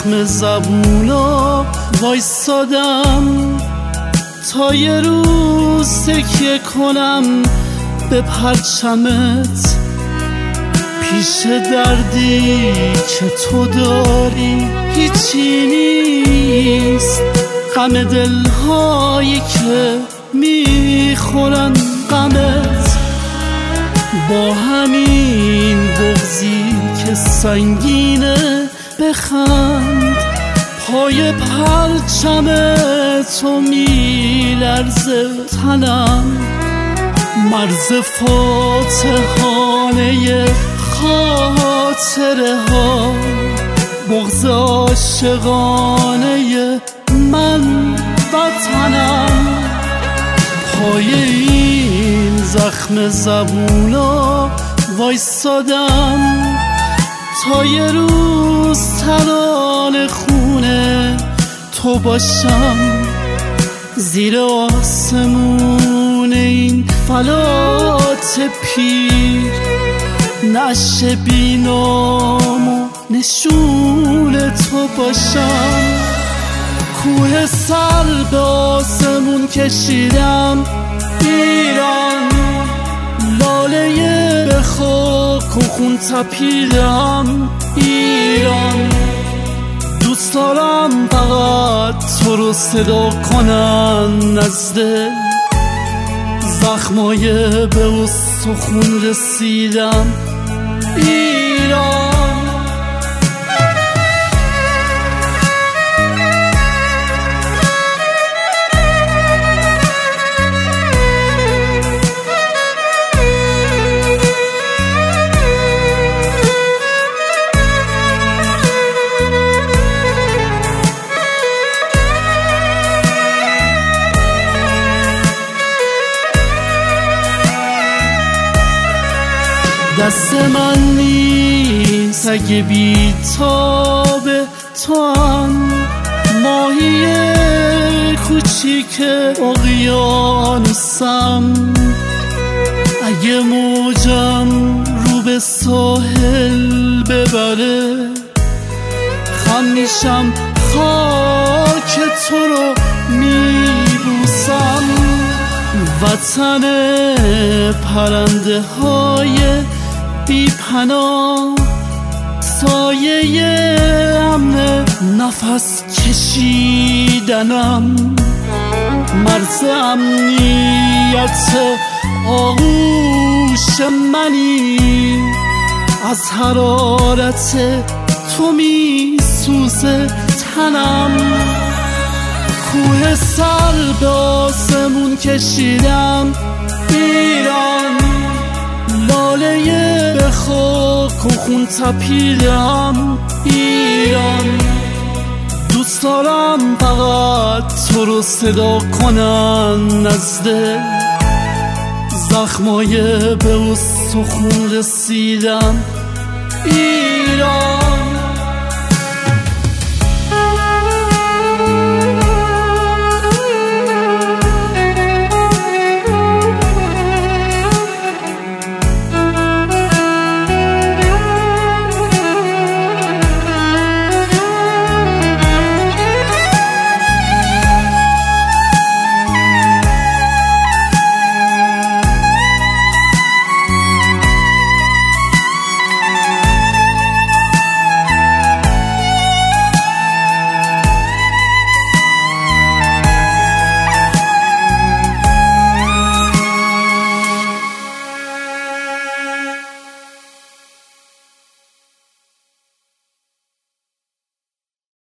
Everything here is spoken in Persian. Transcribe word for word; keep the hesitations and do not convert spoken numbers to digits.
زخم زبونا وایسادم تا یه روز تکیه کنم به پرچمت. پیش دردی که تو داری هیچی نیست، غم دلهایی که میخورن غمت. با همین بغضی که سنگینه بخند، پای پرچم تو میلرزه تنم. مرز فاتحانه خاطره ها، بغض عاشقانه من وطنم. پای این زخم زبونا وایسادم تا یه روز ترانه خونه تو باشم. زیر آسمون این فلات پیر، نعش بینام و نشون تو باشم. کوه سر به آسمون کشیدم ایران، لاله به خاک و خون تپیدم ایران. دوست دارم فقط تو رو صدا کنن از دل، زخمای به استخون رسیدم ایران. دست من نیست اگه بی‌تاب تو هم، ماهی کوچیک اقیانوسم. اگه موجم رو به ساحل ببره، خم میشم خاک تو رو میبوسم. وطن پرنده های بی پناه، سایه امن نفس کشیدنم. مرز امنیت آغوش منی، از حرارت تو می سوزه تنم. کوه سر به آسمون کشیدم ایران، لاله به خاک و خون تپیدم ایران. دوست دارم فقط تو رو صدا کنن از دل، زخمای به استخون رسیدم ایران.